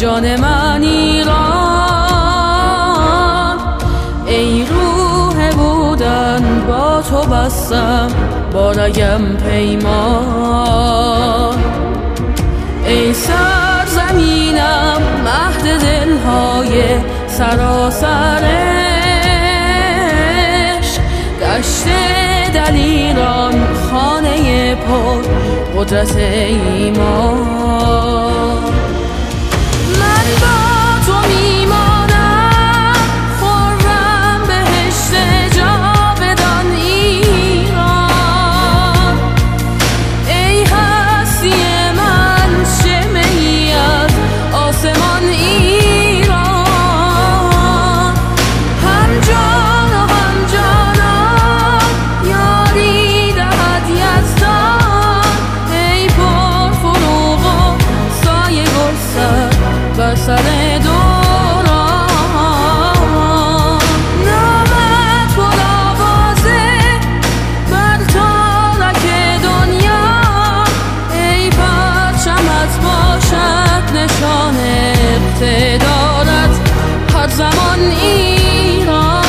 جان من ایران. ای روح بودن با تو بستم با رگم پیمان. ای سرزمینم مهد دلهای سراسر عشق، دشت دلیران خانه پر قدرت ایمان. من با تو میمانم خرم بهشت جاودان ایران. ای هستی من شمعی از آسمان ایران. هم جان و هم جانان یاری دهد یزدان. ای پر فروغ و سایه گستر بر سر دوران. نامت پر آوازه بر تارک دنیا. ای پرچمت باشد نشان اقتدارت هر زمان ایران.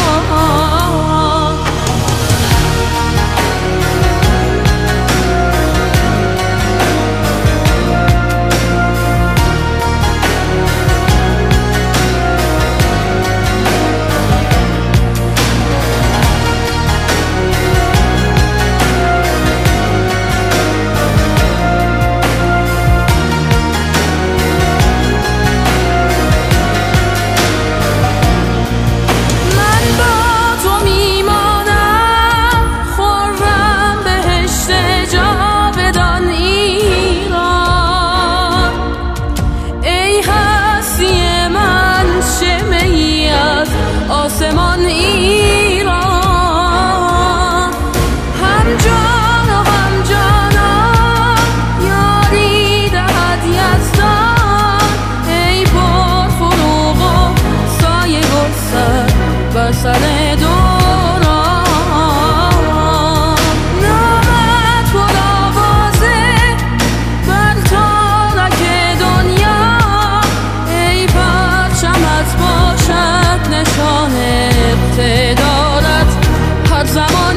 آسمان ایران. هم جان و هم جانان یاری دهد یزدان. ای پر فروغ و سایه گستر بر سر دوران. نامت پر آوازه بر تارک دنیا. ای پرچمت باشد نشان اقتدارت هر زمان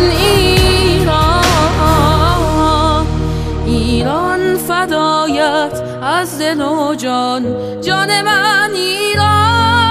ایران. ایران فدایت از دل و جان، جان من ایران.